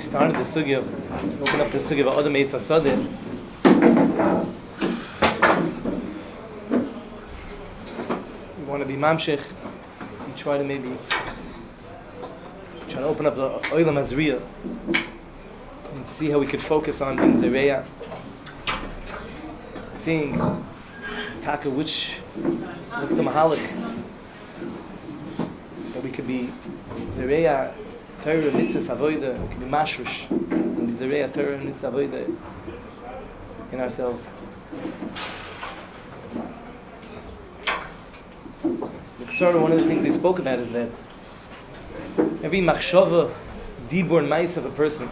started the sugya, open up the sugya of Adam Eitz HaSodeh. We want to be mamshech. We try to open up the Olam Azriya and see how we could focus on being Zereya, seeing Taka what's the mahalach that we could be Zereya, Torah, Mitzvah, Avodah, we could be Mashrush, and be Zereya, Torah, Mitzvah, Avodah in ourselves. One of the things we spoke about is that every machshava, dibur, and ma'is of a person,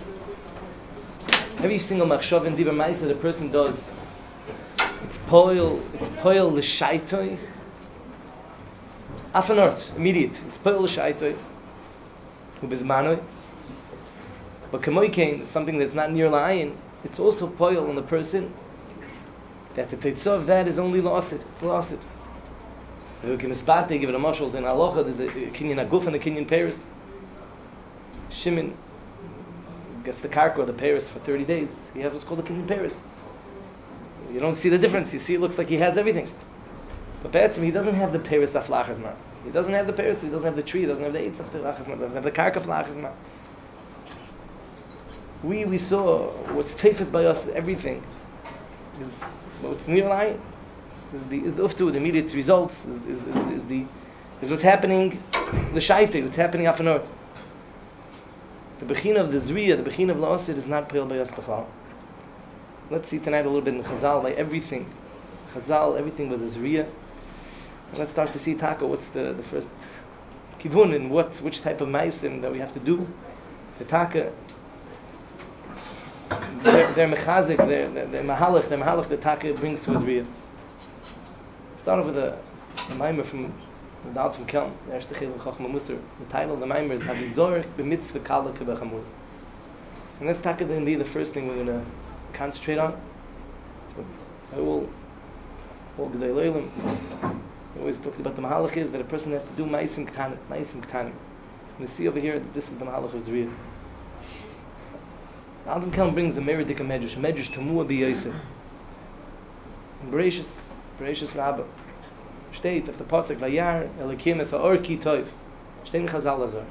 every single machshava and dibur, ma'is that a person does, it's poil l'shaitoi, afanort, immediate. It's poil l'shaitoi, ubizmanoi. But kamoikein, something that's not near la'ayin, it's also poil on the person, that the teitzah of that is only lost. It's lost. We can give it a mashal in halacha. There's a kinyan aguf and a kinyan peris. Shimon gets the karka or the peris for 30 days. He has what's called a kinyan peris. You don't see the difference. You see, it looks like he has everything. But Be'etzim, he doesn't have the peris aflachazma. He doesn't have the peris. He doesn't have the tree. He doesn't have the eitz aflachazma. He doesn't have the karka aflachazma. We saw what's teifus by us. Everything is what's near line. Is the uftu, the immediate results, is what's happening, the shaita, what's happening afanot. The bechina of the zriya, the bechina of la'asid is not peil bayas b'chal. Let's see tonight a little bit in Chazal, by everything. Chazal, everything was a zriya. And let's start to see taka, what's the first kivun, and which type of maisim that we have to do. The taka, their mechazik, their mahalach, the taka brings to a zriya. Start off with a maimer from the Da'at from Kelm, the Erste Chilul Chochma Musar. The title of the maimer is Havizor b'mitzvah kala k'bechamur. And that's going to be the first thing we're going to concentrate on. So I will Gedei Leilim. We always talked about the mahalach is that a person has to do ma'asim k'tanim. You see over here that this is the mahalach of Zriya. The Da'at from Kelm brings a meridik medrash Tamua b'Yosef. Bereshis Rabbah. Steht auf der Pasuk Vayar Elokim es ha'or ki tov. Steht in Chazal Azar.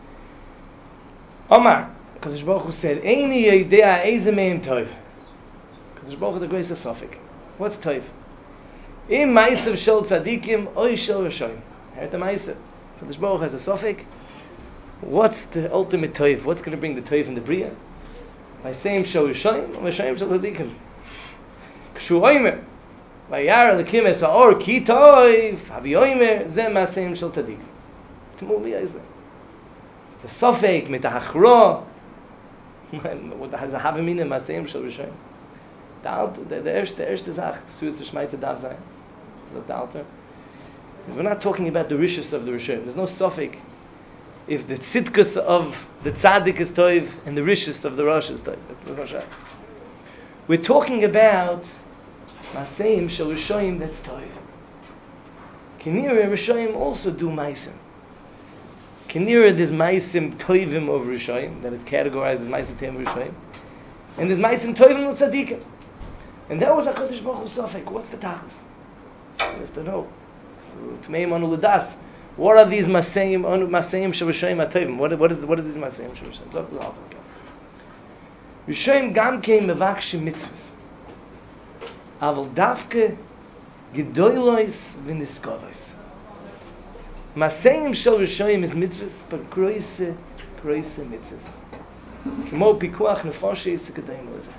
Omar, Kadosh Baruch Hu said, Eini yedea eze meim tov. Kadosh Baruch Hu the grace of Suffolk. What's tov? Im ma'asav shel tzadikim oy shel rishoyim. Heard the ma'asav. Kadosh Baruch Hu has a Suffolk. What's the ultimate tov? What's going to bring the tov in the Bria? Ma'asav shel rishoyim or ma'asav shel tzadikim? Kshu oimer Vayar Elokim es ha'or ki tov haviyomer ze ma'aseim shel tzadik. Tmu b'yayzeh. The Sofek mit ha'achra. What the havimina ma'aseim shel rishoyim. The erste Zach, the Suitz Shmeitzer Dav Zayin, the Alter, is we're not talking about the rishus of the rishoyim. There's no Sofek if the tzidkus of the tzaddik is tov and the rishus of the rosh is tov. That's no shayach. We're talking about Maseim shel Rishoyim, that's Tov. Kinira Rishoyim also do Maisim. Kinira there's Maisim Tovim of Rishoyim, that is categorized as Maisim Tovim of Rishoyim. And there's Maisim Tovim of Tzadikim. And that was HaKadosh Baruch Hu Sofek. What's the Tachlis? You have to know. Tmeim Anu L'das. What are these Maseim shel Rishoyim HaTovim? What is these Maseim shel Rishoyim? Rishoyim gam kein mevakshim mitzvahs. Aval davke gedoylois v'niskolos. Maseim shel Rishoyim is mitzvahs, but groise mitzvahs. Kimo pikuach nefoshes kedayim lezeh.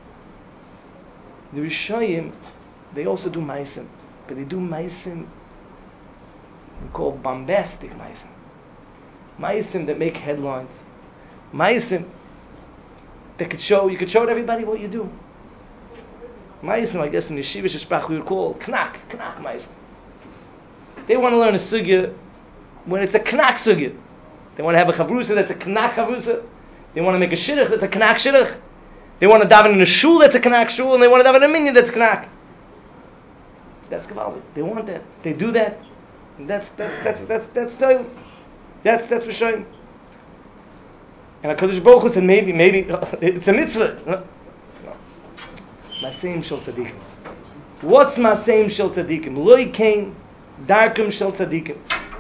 The Rishoyim, they also do maisim, but they do maisim we call bombastic maisim. Maisim that make headlines. Maisim that you could show everybody what you do. Maisim, I guess in Yeshiva Shesprach we would call knack Maisim. They want to learn a sugya when it's a knack sugya. They want to have a chavrusa that's a knack chavrusa. They want to make a shidduch that's a knack shidduch. They want to daven in a shul that's a knack shul, and they want to daven in a minyan that's knack. That's gavaldik. They want that. They do that. And that's Rishoyim. And HaKadosh Baruch Hu said, maybe, it's a mitzvah. No. Maseim shel tzaddikim. What's Maseim shel tzaddikim? Loi kain, darkum shel tzaddikim.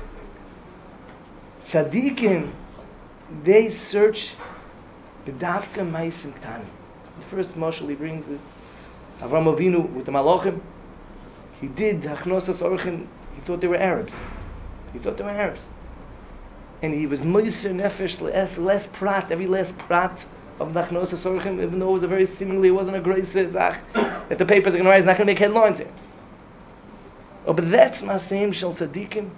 Tzaddikim, they search b'davka ma'asim ktanim. The first mashal he brings is Avraham Avinu with the Malachim. He did Hachnosas Orchim. He thought they were Arabs. And he was Moiser Nefesh, less prat, every less prat of the Hachnosas Orchim, even though it was a very seemingly, it wasn't a great zach, that the papers are going to rise, not going to make headlines here. Oh, but that's Maseim Shel Tzadikim.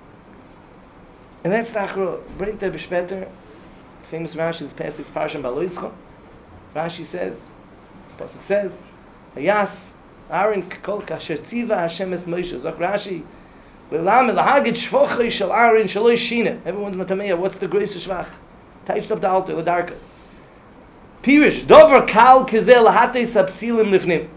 And that's the Achro. Bring the Bishpeter, famous Rashi, this passage, Parsham Baloischa. Rashi says, Pasuk says, Hayas, Aaron kol kasher tziva Hashem es Moshe. Zok Rashi, Lelam lahagid shvochay shel Aaron shaloi shine. Everyone's matameya. What's the grace of shvach? Taiched up the altar, ledarka. Pirish dover kal kizel lahatei sapsilim lifnim.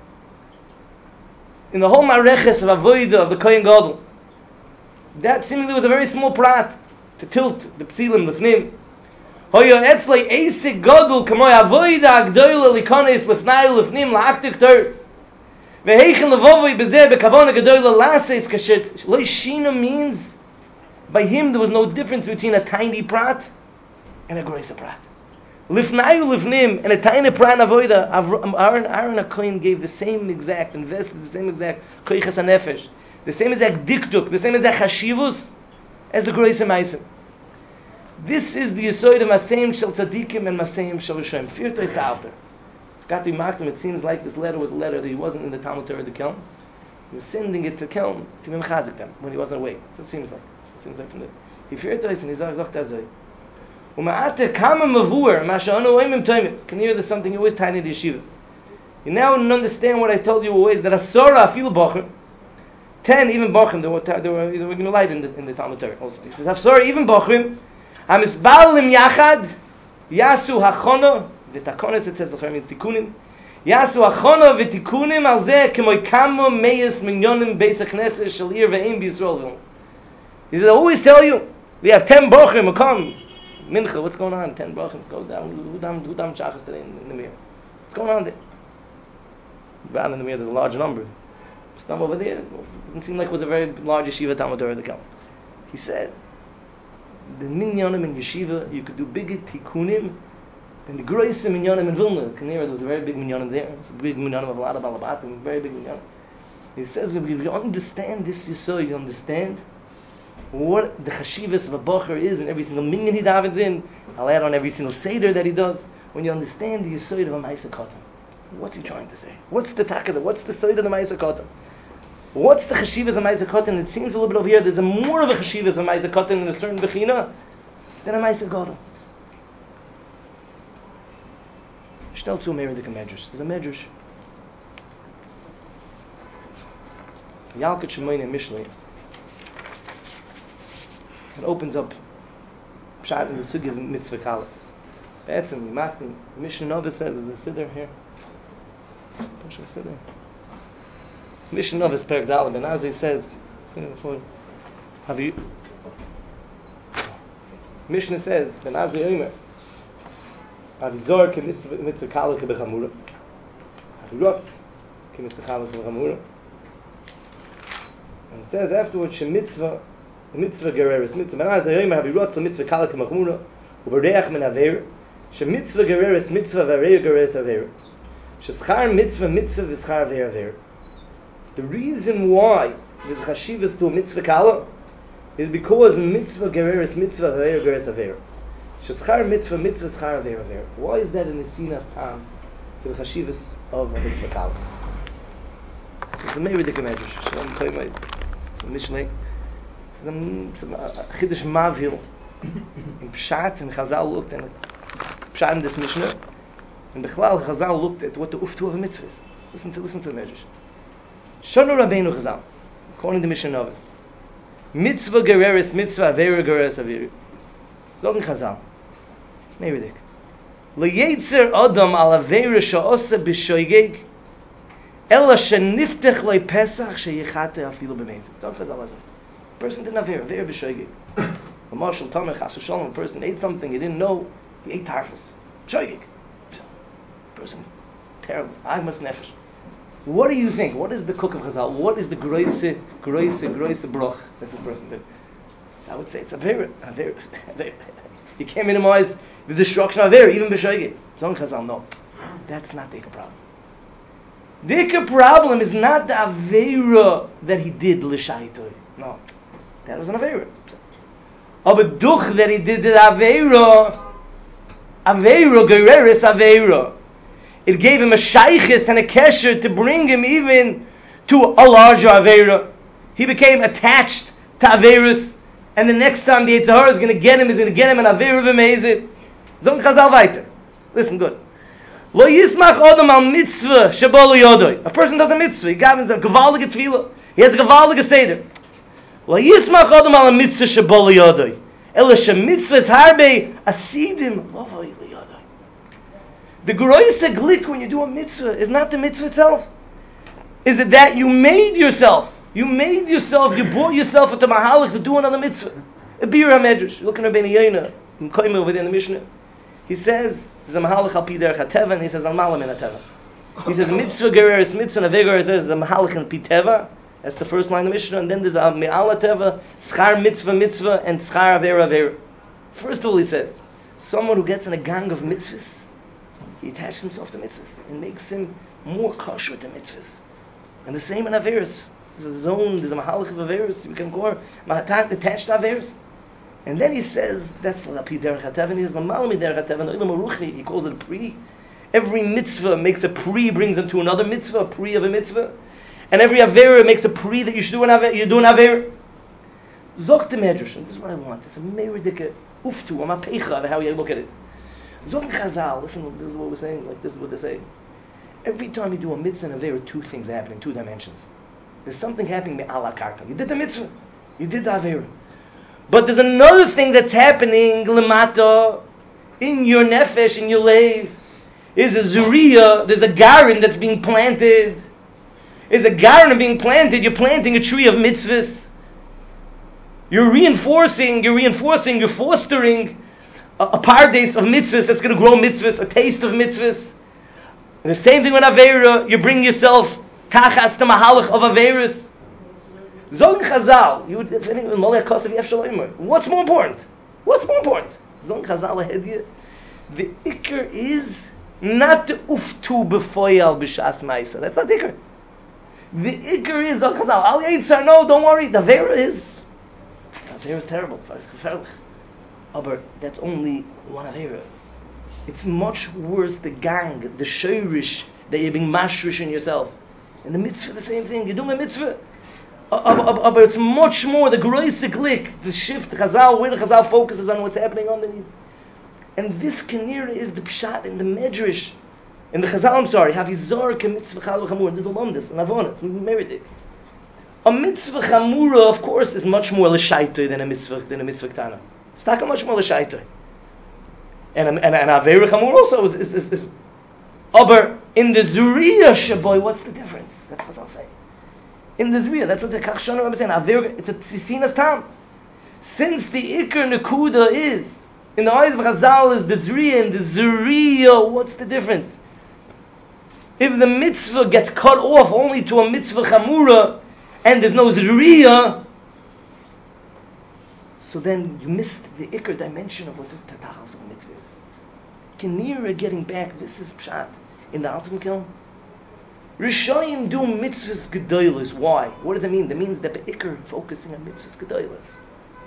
In the whole mareches of avodah of the Kohen Gadol, that seemingly was a very small prat to tilt the psilim lifnim. Hoyo etzlei eisik gadol kamoy avodah agdoyle likones lifnai lifnim laaktik ters. Veheichel levovoi bezeh bekavona gadoyle lases kashet. Lo shina means by him there was no difference between a tiny prat and a groiser prat. Lifnai lifnim and a tiny prat avodah. Aaron HaKohen gave the same exact, invested the same exact koiches hanefesh, the same exact dikduk, the same exact chashivus as the groiser meisim. This is the Yesod of Maseim Shel Tzadikim and Maseim Shel Rishonim. Firto is the author. Got to mark him. It seems like this letter was a letter that he wasn't in the Talmud Torah of the Kelm. He was sending it to Kelm to Mimchazik them when he wasn't awake. So it seems like. From the he Firto is and he's Zok Tazoi. Umaate Kama Mavur Masha'anu Oimim Toimim. Can you hear there's something you always tie in the yeshiva? You now understand what I told you always that Asora Afilu Bochum 10 even Bochum they were going to light in the Talmud Torah also. He says Asora even Bochum Hamisbalim Yachad Yasu Hachono V'Takonis it says L'chem means Tikunim Yasu Hachono V'Tikunim Al Zeh K'moy Kamo Meyes Minyonim Beis HaKnesses Shalir Ve'im B'Yisrael. He says I always tell you we have 10 Bochum come Mincha what's going on 10 Bochum go down who down Shachas today in the mirror what's going on there down in the mirror there's a large number some over there it doesn't seem like it was a very large yeshiva Talmud Torah the Kelm. He said the minyanim in yeshiva, you could do bigger tikkunim than the groiser minyanim in Vilna. There was a very big minyanim there. It's a big minyanim of a lot of balabatim, very big minyanim. He says, if you understand this Yesod, you understand what the chashivas of a bocher is in every single minyan he davens in. I'll add on every single seder that he does. When you understand the Yesod of a Ma'aser Katan, what's he trying to say? What's the takada? What's the seder of the Ma'aser Katan? What's the chashivas of Ma'aser Katan? It seems a little bit over here. There's a more of a chashivas of Ma'aser Katan in a certain bechina than a Ma'aser Gadol. Shtell zu mir the medrash. There's a medrash. Yalkut Shemoyne Mishlei. It opens up pshat in the sugi of mitzvah kala. Be'etzem Makdim. The Mishnah Nova says, there's a siddur here. What's a siddur? Mishnah Nova Perek Daled Ben Azai says, have you? Mishnah says, Ben Azai Omer, Avizor ke mitzvah kala ke bechamura, Avirotz ke mitzvah kala ke bechamura, and it says afterwards, she mitzvah gereres mitzvah. Ben Azai Omer Avirotz ke mitzvah kala ke bechamura, ubereach men aver, she mitzvah gereres mitzvah v'areya gereres aver, she schar mitzvah v'schar aver. The reason why there's chashivas to a mitzvah kala is because mitzvah gereres mitzvah aveir gereres aveir. Sheschar mitzvah schar aveir aveir. Why is that in the sinas tam to the chashivas of a mitzvah kala? So it's a very ridiculous medrash. It's a mishlei. It's a chiddush mavil. In Pshat and Chazal looked at Pshat in this mishnah, and Bechlal Chazal looked at what the uftu of a mitzvah is. Listen to the medrash. Shonu Rabbeinu Chazal, according to Mishnah Novus, mitzvah gereres mitzvah aveira gereres aveira. Zogen Chazal, Meirik. Leyetzer Adam al aveira she'osa b'shoigeg, ela sheniftech loy pesach sheyichate afilu b'mezid. Zogen Chazal as a person didn't aveira b'shoigeg. A marshal tamech chas v'shalom, a person ate something he didn't know, He ate tarfus. Shoygig. Person, terrible. Agmas nefesh. What do you think? What is the cook of Chazal? What is the groise broch that this person said? So I would say it's a very. You can't minimize the destruction of Avera, even b'shoygig. Zon Chazal, no. That's not the problem. The problem is not the Avera that he did l'shaitoi. No. That was an Avera. Aber duch that he did the Avera gereris Avera. It gave him a shaykhis and a kesher to bring him even to a larger Avera. He became attached to Averis, and the next time the Yetzer Hara is going to get him an Avera b'meizid. Zon Chazal weiter. Listen good. Lo yismach odom al mitzvah shebolo yodoi. A person does a mitzvah. He gavins a gewaldige tefillah. He has a gewaldige seder. Lo yismach odom al mitzvah shebolo yodoi. Ela shemitzvah is harbe asidim lovoi liyodoi. The groise glick when you do a mitzvah is not the mitzvah itself. Is it that you made yourself? You brought yourself into mahalach to do another mitzvah. A bir ha-medrash. Look at Rabbeinu Yoina. In Koimah over there in the Mishnah. He says, there's a mahalach al pi derech ha-teva, and he says, al malam in ha-teva. He says, mitzvah gereris mitzvah, and aveger says, the mahalach in pi teva. That's the first line of the Mishnah. And then there's a me'al ha-teva, schar mitzvah, and schar avera. First of all, he says, someone who gets in a gang of mitzvahs, he attaches himself to mitzvahs. It makes him more kosher to mitzvahs. And the same in averis. There's a zone, there's a mahalach of averis. You can call attached to averis. And then he says, that's Lapi Derech HaTeva, and he says, Lamalami Derech HaTeva, and Olam HaRuchni, he calls it a pri. Every mitzvah makes a pri, brings him to another mitzvah, a pri of a mitzvah. And every avera makes a pri that you should do an avera, you do an avera. Zok the Medrash, and this is what I want, it's a meridike uftu, I'm a peicha of how you look at it. Zok Chazal, listen, this is what we're saying, like this is what they say. Every time you do a mitzvah and avera, two things happen in two dimensions. There's something happening ala karka. You did the mitzvah, you did the avera. But there's another thing that's happening lemata in your nefesh, in your leiv. Is a zuriya, there's a garin that's being planted. There's a garin being planted, you're planting a tree of mitzvahs. You're reinforcing, you're fostering a pardes of mitzvahs that's going to grow mitzvahs, a taste of mitzvahs. And the same thing with Avera, you bring yourself tachas to mahalach of Averas. Zon Chazal, you would think what's more important? Zon Chazal ahead, the ikr is not the uftu befoyal b'shas ma'isa. That's not the ikr. The ikr is Zon Chazal. Al Yitzhar, no, don't worry. The Avera is terrible. But that's only one Avera. It's much worse the gang, the shayrish that you're being mashrish in yourself. And the mitzvah, the same thing. You're doing a mitzvah. But it's much more the groise glick, the shift, the Chazal, where the Chazal focuses on what's happening underneath. And this Kanira is the pshat in the Medrash. In the Chazal, Havizor ke mitzvah chal v'chamur. This is the Lomdus, and Avon, it's merited. A mitzvah chamura, of course, is much more l'shaitoi than a mitzvah ktana. It's not much more l'shaitoi. And Avera chamur also is aber in the Zuriya shaboy, what's the difference? That's what Chazal saying. In the Zuriya, that's what the Kachshon is saying. It's a Tzisinas Tam. Since the Iker Nekuda is, in the eyes of Chazal is the Zuriya, and the Zuriya, what's the difference? If the mitzvah gets cut off only to a mitzvah chamura, and there's no Zuriya, so then you missed the Iker dimension of what the Tatachas of the mitzvah is. Kinira getting back, this is Pshat, in the Altam Kiln. Rishayim do mitzvahs gedolos. Why? What does that mean? That means that the Iker focusing on mitzvahs gedolos.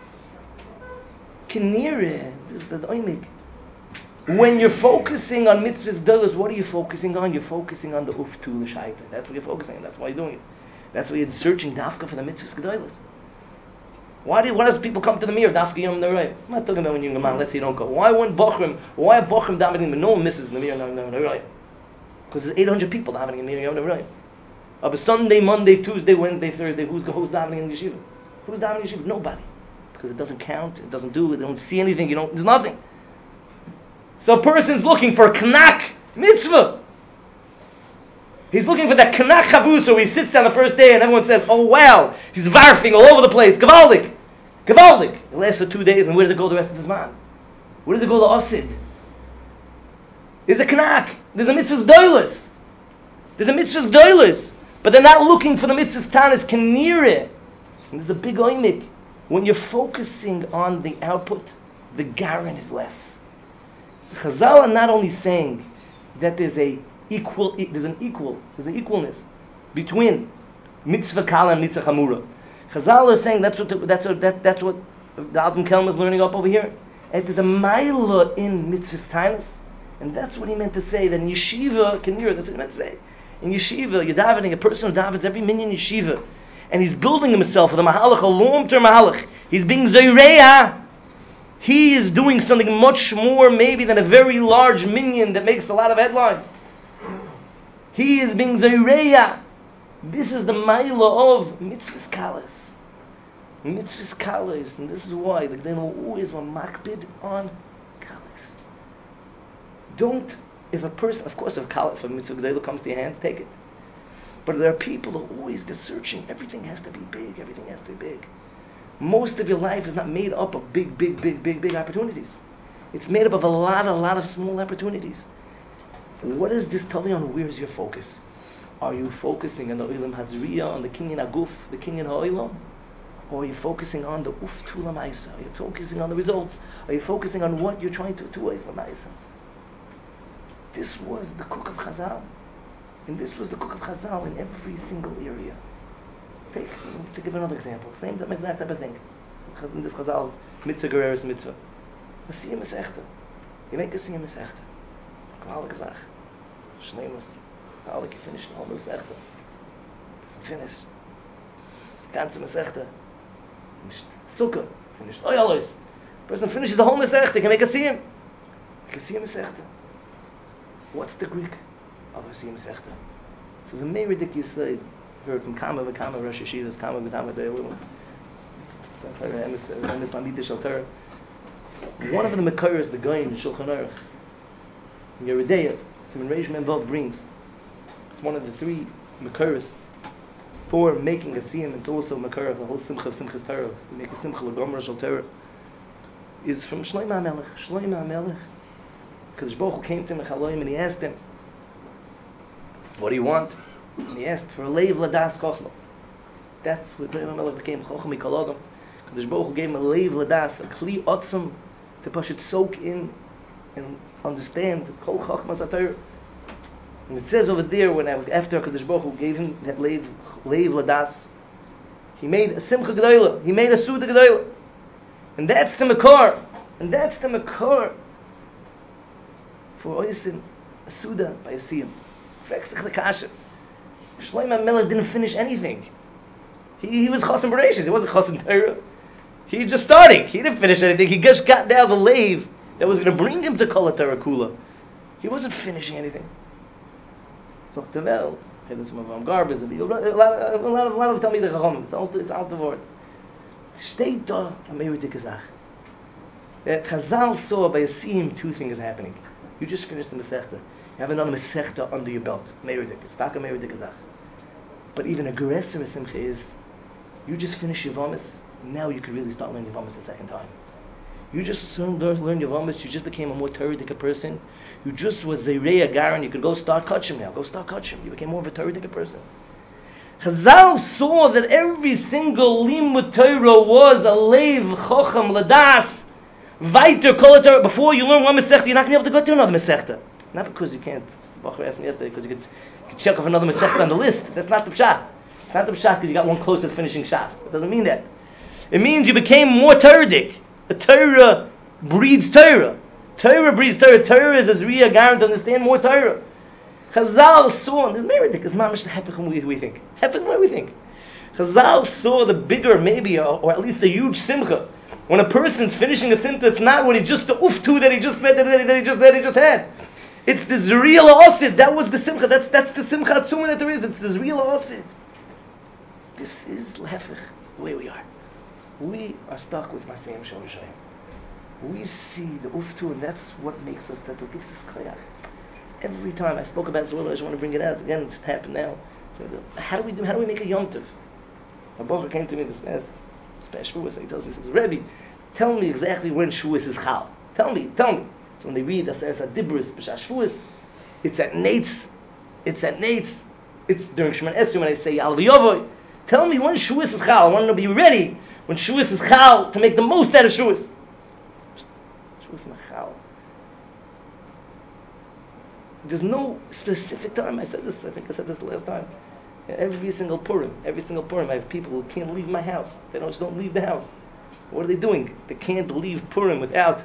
Kinire, this is the oimik. When you're focusing on mitzvahs gedolos, what are you focusing on? You're focusing on the uftu l'shaita. That's what you're focusing on. That's why you're doing it. That's why you're searching dafka for the mitzvahs gedolos. Why does people come to the mirror? Dafka yom neray. I'm not talking about when you're a man. Let's say you don't go. Why are bochrim davening but no one misses in the mirror? No. Because there's 800 people davening in the Yom Nevrayim. But Sunday, Monday, Tuesday, Wednesday, Thursday, who's davening in the yeshiva? Who's davening in the yeshiva? Nobody. Because it doesn't count, it doesn't do, they don't see anything, there's nothing. So a person's looking for a knak mitzvah. He's looking for that knak chavus, so he sits down the first day and everyone says, oh wow, he's varfing all over the place, gavaldik. It lasts for 2 days, and where does it go the rest of the man? Where does it go to Osid? There's a knack. There's a mitzvah's doilus. There's a mitzvah's doilus. But they're not looking for the mitzvah's tanis kenire. And there's a big oimik. When you're focusing on the output, the garin is less. Chazal are not only saying that there's an equalness between mitzvah kala and mitzvah chamura. Chazal are saying that's what the Alvin Kelm is learning up over here. And there's a maila in mitzvah's tanis. And that's what he meant to say, that in yeshiva, can you hear, that's what he meant to say. In yeshiva, you're davening, a person who davens every minyan yeshiva, and he's building himself with a mahalach, a long-term mahalach. He's being zayreya. He is doing something much more maybe than a very large minyan that makes a lot of headlines. He is being zayreya. This is the maila of mitzvahs kalas. Mitzvahs kalas, and this is why the Gdeilim always were makbid on kalas. Don't, if a person, of course, if a mitzvah gdeilah comes to your hands, take it. But there are people who always, they're searching. Everything has to be big. Everything has to be big. Most of your life is not made up of big opportunities. It's made up of a lot of small opportunities. What does this tell you on? Where's your focus? Are you focusing on the Olam Hazriya, on the Kinyan Aguf, the Kinyan Ha'olam? Or are you focusing on the Uf Tula Ma'isa? Are you focusing on the results? Are you focusing on what you're trying to away from Ma'isa? This was the cook of Chazal. And this was the cook of Chazal in every single area. To give another example, same exact type of thing. In this Chazal, mitzvah gereres mitzvah. A siyam mesechta. You make a siyam mesechta. K'mal gezach. Shleimus. K'mal you finish the whole mesechta. It's finished. Ganze mesechta. Finished. Sukkah. Finished. Oyalos. Person finishes the whole mesechta. Can make a siyam. Make a siyam mesechta. What's the Greek of a siyam mesechta? So the main ridiculous say, heard from Kama v'Kama Rosh Hashivas, Kama v'Kama De'elim. One of the Mekayers, the guy in Shulchan Aruch, in Yeridea, Simon Reish Menvav brings. It's one of the three Mekayers for making a siyam. It's also Mekayr of the whole Simcha of Simchas Torah. To make a Simcha l'Gomer Shal Torah is from Shlomo HaMelech. Shlomo HaMelech, because Baruch Hu came to him in Chaloim and he asked him, "What do you want?" And he asked for a leiv ladas chochma. That's what Shlomo HaMelech became chochma mikol adam. Because Baruch Hu gave him a leiv ladas, a kli otzum, to push it, soak in and understand kol chochmas HaTorah. And it says over there, after Kadosh Baruch Hu gave him that leiv ladas, he made a simcha gedolah, he made a suda gedolah, and that's the makor, for oisin a suda by a siyam. Frexich lekasha. Shlomo HaMelech didn't finish anything. He was Chasam Bereshis. He wasn't Chasam Torah. He just starting. He didn't finish anything. He just got down the leiv that was going to bring him to Kol HaTorah Kula. He wasn't finishing anything. It's Toktavel. This Mavam Garbus. A lot of Talmidei Chacham. It's out the word. Steht da a meidige Sache. That Chazal saw by a siyam two things happening. You just finished the Masechta. You have another Masechta under your belt. Meidige. Staka meidige Sache. But even a gereser simcha is, you just finish your Yevamos, now you can really start learning Yevamos a second time. You just learn Yevamos, you just became a more Torah-dika person. You just was Zayreya Garan, you could go start Kachim now. Go start Kachim. You became more of a Torah-dika person. Chazal saw that every single limud Torah was a leiv chocham ladas weiter kol Torah. Before you learn one Masechta, you're not going to be able to go to another Masechta. Not because you can't. The Bacher asked me yesterday, because you could check off another Masechta on the list. That's not the pshat. It's not the pshat because you got one closer to finishing Shas. It doesn't mean that. It means you became more Torah-dik. A Torah breeds Torah. Torah breeds Torah. Torah is as Riyah Garan to understand more Torah. Chazal saw, and this Meridik is mamish the hepek from we think. Hepek what we think. Chazal saw the bigger, maybe, or at least a huge simcha. When a person's finishing a simcha, it's not when he just the uftu that he just had. It's this real asid. That was the simcha. That's the simcha atzuma that there is. It's this real asid. This is lehefech, the way we are. We are stuck with Masayim Shal Rishayim. We see the uftu, and that's what makes us, that's what gives us koyach. Every time I spoke about this a little, I just want to bring it out again. It's happened now. So how do we make a yom tov? A bocher came to me this last special Shavuos. He tells me, he says, "Rebbe, tell me exactly when Shavuos is chal. Tell me. So when they read Aseres HaDibros, B'Shas Shavuos, it's at Nates. It's during Shemoneh Esrei when I say Ya'aleh V'Yavoy. Tell me when Shavuos is Chal. I want to be ready when Shavuos is Chal to make the most out of Shavuos. Shavuos is Chal. There's no specific time. I think I said this the last time. Every single Purim, I have people who can't leave my house. They just don't leave the house. What are they doing? They can't leave Purim without.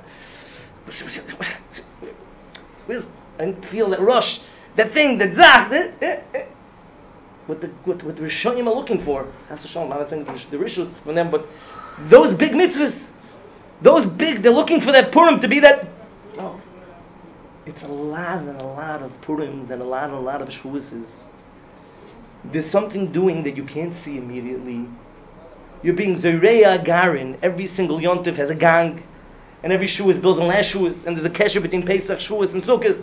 I feel that rush, that thing, that zach. What the Rishonim are looking for. That's the Shalom. I'm not saying the Rishus from them, but those big mitzvahs, they're looking for that Purim to be that. No. It's a lot of Purims and a lot of Shavuos. There's something doing that you can't see immediately. You're being Zoreya Garin. Every single Yontif has a gang. And every Shavuos builds on last Shavuos. And there's a kesher between Pesach, Shavuos, and Sukkot.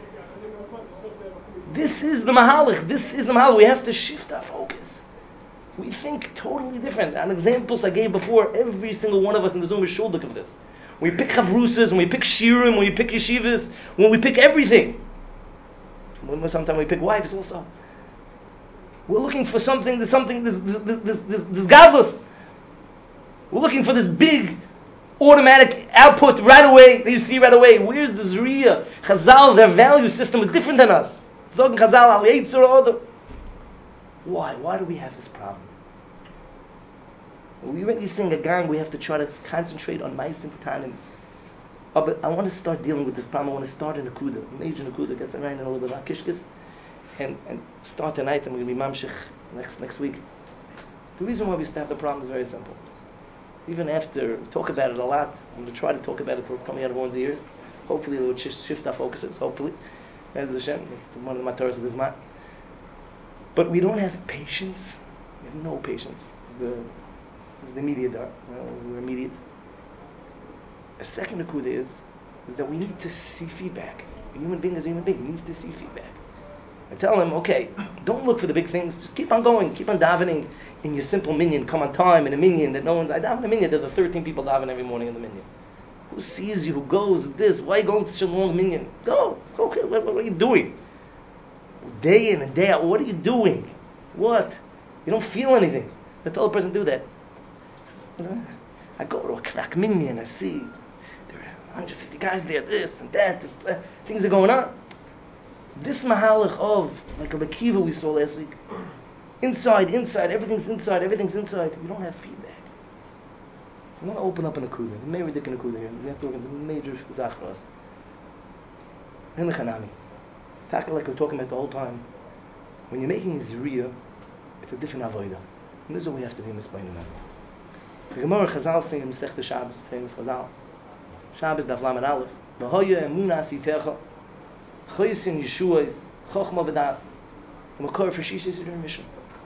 This is the Mahalach. We have to shift our focus. We think totally different. And examples I gave before, every single one of us in the Zoom is shuldik of this. When we pick chavrusas, when we pick shirim, when we pick yeshivas, when we pick everything. Sometimes we pick wives also. We're looking for something, this godless. We're looking for this big, automatic output right away, that you see right away. Where's the Zriya? Chazal, their value system is different than us. Zog Chazal, al Yetzer Odom. Why? Why do we have this problem? When we already sing a gang, we have to try to concentrate on Ma'asim Ketanim. Oh, but I want to start dealing with this problem. I want to start in Nakuda. Major Nakuda gets around in a little bit of Kishkis. And start tonight, and we're going to be Mamshich next week. The reason why we start the problem is very simple. Even after we talk about it a lot, I'm going to try to talk about it until it's coming out of one's ears. Hopefully it will shift our focuses, hopefully. That's Hashem. That's one of the mataras of this man. But we don't have patience. We have no patience. It's the immediate dart. We're immediate. A second akuda is that we need to see feedback. A human being is a human being. He needs to see feedback. I tell him, okay, don't look for the big things. Just keep on going. Keep on davening in your simple minyan. Come on time in a minyan that no one's... I daven a minyan. There are the 13 people daven every morning in the minyan. Who sees you? Who goes? This? Why are you going to such a long minyan? Go. Okay, what are you doing? Day in and day out. What are you doing? What? You don't feel anything. I tell a person to do that. I go to a knak minyan. I see there are 150 guys there. This and that. Things are going on. This mahalach of, like Rabbi Kiva we saw last week, inside, everything's inside. You don't have feedback. So I want to open up an akuda. It's a very ridiculous akuda here. We have to open some major zach for us. In the Chanami. Taka, like we're talking about the whole time. When you're making a zriya, it's a different avodah. And this is what we have to be misplaining about. The Gemara Chazal saying in Masechta Shabbos, famous Chazal. Shabbos daf lamed aleph. V'hoya emuna asitecha. Choysin Yeshua's Chochma V'das. It's the Makor for Shisha Siddur Mission.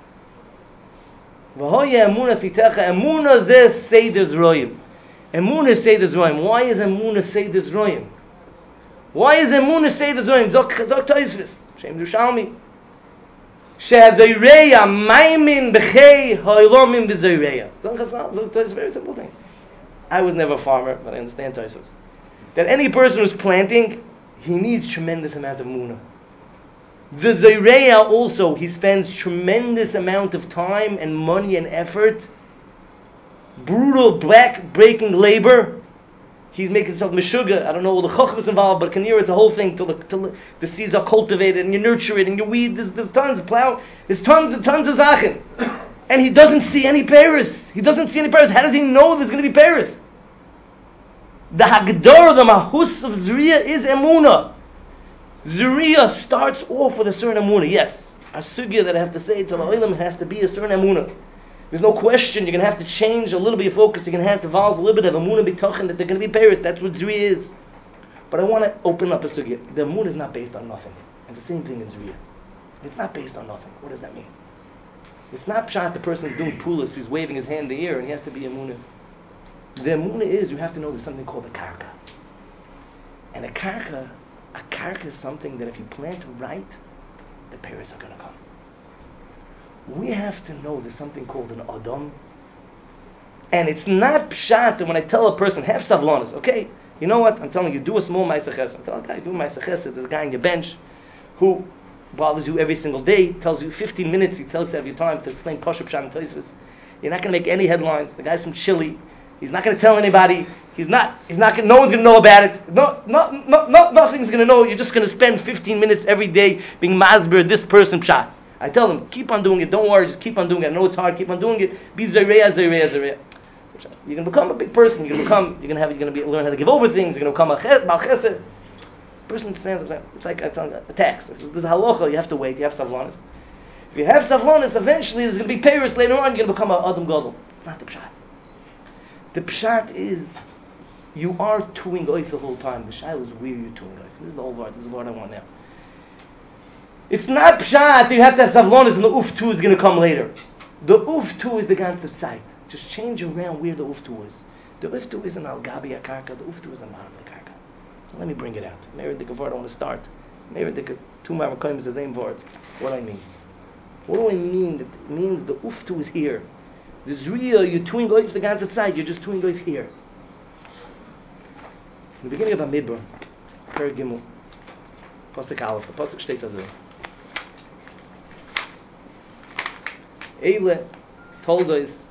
V'hoya Emuna Sitecha. Emuna Zeh Seder Zroyim. Emuna Seder Zroyim. Why is Emuna Seder Zroyim? Why is Emuna Seder Zroyim? Zok Toisvis. Shem Yerushalmi. She'azoyreya Maimin B'chei Ha'ilomim B'zoyreya. Zok Toisvis is a very simple thing. I was never a farmer, but I understand Toisvis. That any person who's planting, he needs tremendous amount of munah. The Zoreya also, he spends tremendous amount of time and money and effort, brutal, back-breaking labor. He's making himself meshuga. I don't know all the chokhmas involved, but Kanira, it's a whole thing till the seeds are cultivated and you nurture it and you weed. There's tons of plow. There's tons and tons of zachin. And he doesn't see any Paris. How does he know there's going to be Paris? The Hagdor, the Mahus of Zriya is Emunah. Zriya starts off with a certain Emunah. Yes, a sugya that I have to say to the Olam has to be a certain Emunah. There's no question, you're going to have to change a little bit of focus. You're going to have to evolve a little bit of Emunah B'tochen that they're going to be Paris. That's what Zriya is. But I want to open up a sugya. The Emunah is not based on nothing. And the same thing in Zriya. It's not based on nothing. What does that mean? It's not pshat the person is doing pulas, he's waving his hand in the air and he has to be Emunah. The Emunah is, you have to know there's something called a karka. And a karka is something that if you plant right, the Paris are going to come. We have to know there's something called an Adam. And it's not pshat that when I tell a person, have savlanas, okay? You know what? I'm telling you, do a small Ma'aseh Chesed. I tell a guy, do a Ma'aseh Chesed. There's a guy on your bench who bothers you every single day, tells you 15 minutes, he tells you every time to explain Pashup Pshat and Tosfos. You're not going to make any headlines. The guy's from Chile. He's not going to tell anybody. No one's going to know about it. Nothing's going to know. You're just going to spend 15 minutes every day being masber this person Pshat. I tell them, keep on doing it. Don't worry, just keep on doing it. I know it's hard. Keep on doing it. Be Zareya. You're going to become a big person. You're going to learn how to give over things. You're going to become a Baal Chesed. Person stands up. It's like I tell you, a tax. This is halacha. You have to wait. You have savlanis. If you have savlanis, eventually there's going to be payers later on. You're going to become an Adam Gadol. It's not the pshat. The pshat is you are tuing oif the whole time. The shaila is where you're tuing oif. This is the whole word. This is the word I want now. It's not pshat. You have to have savlanis, and the uf tu is going to come later. The uf tu is the ganze Zeit. Just change around where the uf tu is. The uf tu isn't al gabi akarka. The uf tu is on bottom of the karka. Let me bring it out. Maybe the word I want to start. Maybe the two mamakoyim is the same word. What do I mean? What do I mean? It means the uftu is here. The zriya, you're tuing oif the ganze Zeit. You're just tuing oif here. In the beginning of Hamidbar, Per Gimel, Pasuk Aleph, the Pasuk steht also. Eile told us,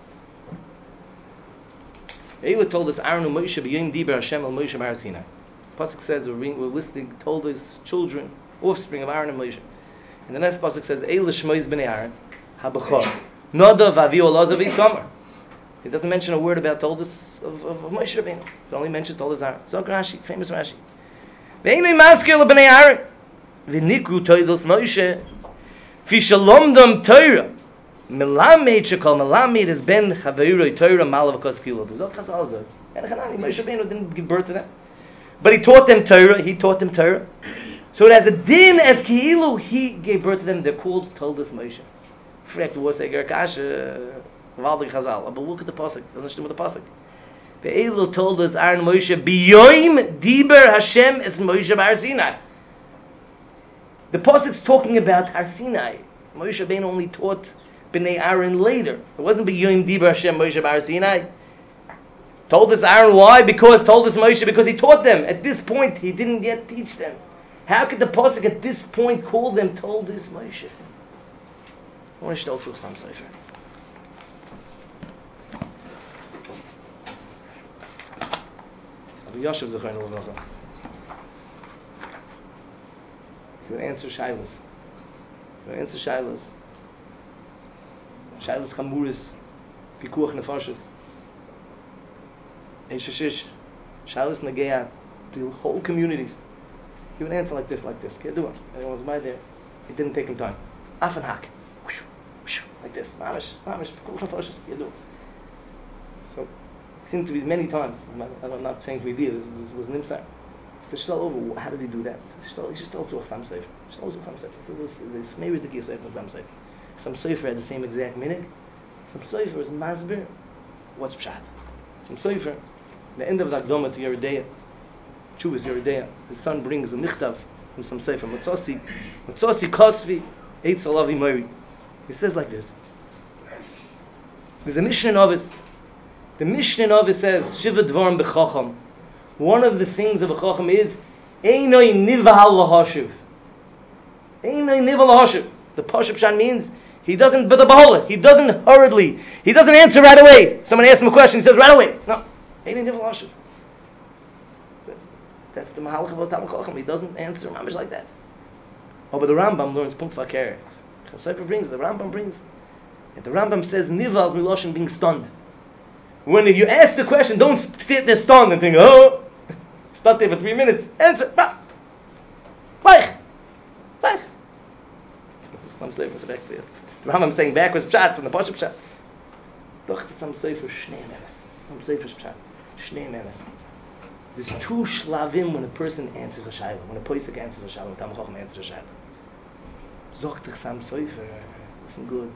Aaron and Moshe b'yom diber Hashem al Moshe Har Sinai. Pasuk says we're listing told his children, offspring of Aaron and Moshe. And the next pasuk says, Eile shmois b'nei Aaron habachor Nadav Avihu Elazar v'Isamar. It doesn't mention a word about toldus of Moshe Rabbeinu. It only mentions toldus Aaron. Zok Rashi, famous Rashi. Ve'inei maskir leb'nei Aaron v'nikru toldus Moshe fi shalomdam Torah melamed shekol melamed is ben chaveiroi Torah malav kos kilot. Zok Chazal Zok. And Moshe Rabbeinu didn't give birth to them. But he taught them Torah. So it has a din as Ki'ilu, he gave birth to them. They're called Toldus Moshe. Frekt was a Gerkashe, Valdik Chazal. But look at the Pasuk. Doesn't stem with the Pasuk. Ve'elu told us Aaron Moshe, B'yoim diber Hashem es Moshe Har Sinai. The Pasuk's talking about Har Sinai. Moshe Rabbeinu only taught B'nei Aaron later. It wasn't B'yoim diber Hashem Moshe Har Sinai. Told us Aaron, why? Told us Moshe, because he taught them. At this point, he didn't yet teach them. How could the Pasuk at this point call them told us Moshe? I want to show you some sefer. Rabbi Yoshev Zechariah Levracha. He would answer Shailas. Shailas Chamuris, Pikuach Nefashos. Shailas Nageya, the whole communities. He would answer like this. Can't do it. Anyone was by there. It didn't take him time. Afenhak. Like this. Mamish. You do it. So, it seemed to be many times. I'm not saying to be dear. This was Nimsar. It's the over. How does he do that? He just told to Sam Sefer. Maybe the Giyah Sefer and Sam Sefer. Some Sefer had the same exact meaning. Some Sefer is Masber. What's Pshat? Some Sefer. The end of the Akdoma to Yeridea, Chuvas Yeridea, the son brings a michtav from some sefer, Matzasi Kosvi, Eitz Alavi Mori. He says like this. There's a Mishnah in Ovis. The Mishnah in Ovis says, Shiva Dvarim B'chacham. One of the things of a Chacham is, Einoi Nivahal Lahashiv. Einoi Nivahal Lahashiv. The Pashup Shan means, he doesn't hurriedly, he doesn't answer right away. Someone asks him a question, he says right away. No. That's the Mahalach of Talmud Chacham. He doesn't answer mamish like that. Oh, but the Rambam learns Punt Fakir. The Rambam brings. And the Rambam says Nival's Miloshin being stunned. When you ask the question, don't sit there stunned and think, oh, start there for 3 minutes. Answer. Like. The Rambam saying backwards pshat from the Pashup pshat. Doch some sefer shnei memes. Some sefer pshat. Shnei memes. There's two shlavim when a person answers a shayla. When a posek answers a shayla, when Talmud Chacham answers a shayla. Zogt dich sam sefer. Listen good.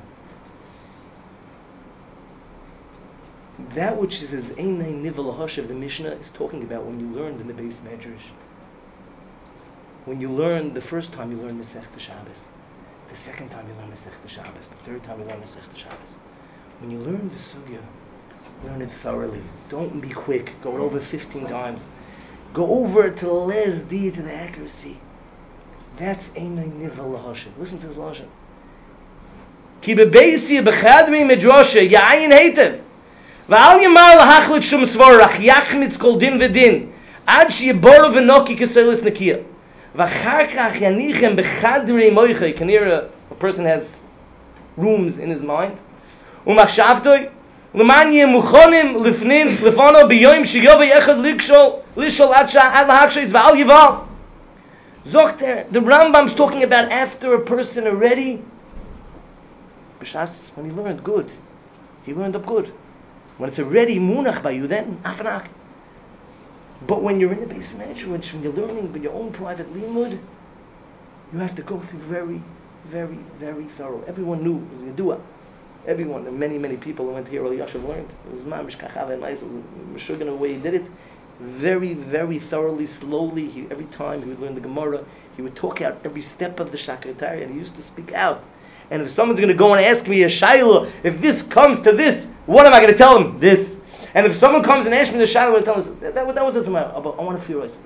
That which is Einay Nivel Lahashiv, the Mishnah is talking about when you learned in the base Medrash. When you learn, the first time you learn Masechta Shabbos. The second time you learn Masechta Shabbos. The third time you learn Masechta Shabbos. When you learn the sugya, learn it thoroughly. Don't be quick. Go it over 15 times. Go over to the last D, to the accuracy. That's Einay Nivel Lahoshin. Listen to this Lahoshin. Ki bebeisi bechadri medroshe yayin heitev. V'al yamar lahachlit shum svarach yachmitz kol din v'din. Ad sheyiboro v'noki keselis nekia. V'achar kach yanichem bechadri moiche. You can hear a person has rooms in his mind. Umachshavtoi. L'man yemuchonim lifnim lifano biyoyim sheyova yechad lishol ad lahakshayis v'al yival. Zochter, the Rambam's talking about after a person already, b'shas, when he learned good, he learned up good. When it's already munach by you, then afanak. But when you're in the base management, when you're learning with your own private limud, you have to go through very, very, very thorough. Everyone knew it was Yedua. Everyone, and many people who went here, Eli Yashav learned. It was mamish kachav and nice. It was Meshuggah the way he did it. Very, very thoroughly, slowly. Every time he would learn the Gemara, he would talk out every step of the Shakratari, and he used to speak out. And if someone's going to go and ask me a shayla, if this comes to this, what am I going to tell him? This. And if someone comes and asks me the shayla, I tell him, that was this. I want to feel right.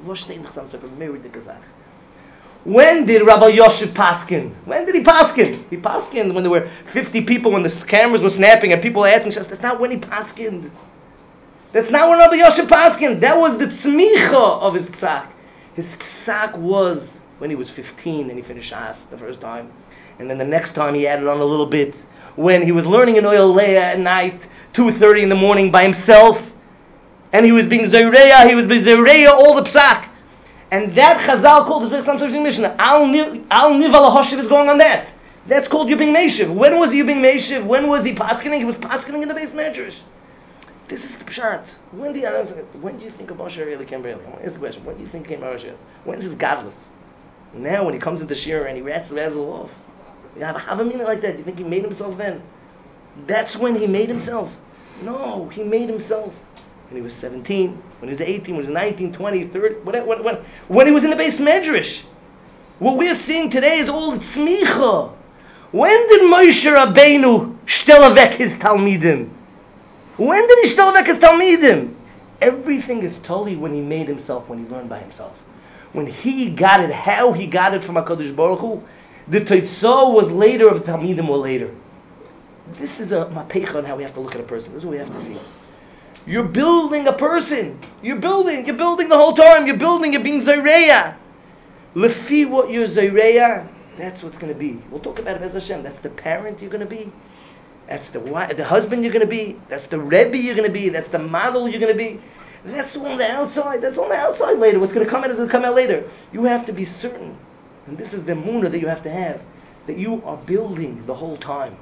When did Rabbi Yosef paskin? When did he paskin? He paskin when there were 50 people, when the cameras were snapping, and people asking, that's not when he paskined. That's not when Rabbi Yosef paskin. That was the tzmicha of his psak. His psak was when he was 15 and he finished Shas the first time. And then the next time he added on a little bit. When he was learning in Oil Leah at night, 2:30 in the morning by himself. And he was being Zayreya all the psak. And that Chazal called his Islam Searching Mishnah. Al Nival HaHoshev is going on that. That's called Yubing Meishiv. When was Yubing Meishiv? When was he paskening? He was paskening in the base medrash. This is the pshat. When do you think of Moshe really came barely? I want to ask the question. When do you think came Moshe? When is this godless? Now when he comes into Shira and he rats the razzle off. You have a meaning like that. Do you think he made himself then? That's when he made himself. No, he made himself. When he was 17, when he was 18, when he was 19, 20, 30, when he was in the base medrash. What we're seeing today is all tzmicha. When did Moshe Rabbeinu shtell vek his talmidim? When did he shtell vek his talmidim? Everything is totally when he made himself, when he learned by himself. When he got it, how he got it from HaKadosh Baruch Hu, the Teitzah was later, of the Talmidim were later. This is a mapecha on how we have to look at a person. This is what we have to see. You're building a person. You're building the whole time. You're being Zayreya. Lefi what you're Zayreya, that's what's going to be. We'll talk about it as Hashem. That's the parent you're going to be. That's the husband you're going to be. That's the Rebbe you're going to be. That's the model you're going to be. That's on the outside. That's on the outside later. What's going to come out is going to come out later. You have to be certain. And this is the munah that you have to have. That you are building the whole time.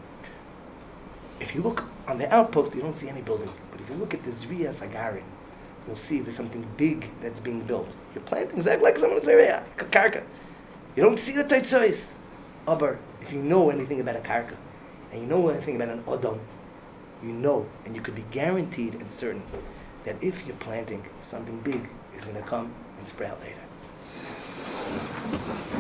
If you look on the outpost, you don't see any building. But if you look at the Zriya Sagarin, you'll see there's something big that's being built. You're planting exactly like someone say, karka. You don't see the teitzos. Aber, if you know anything about a karka, and you know anything about an odom, you know, and you could be guaranteed and certain that if you're planting, something big is going to come and sprout later.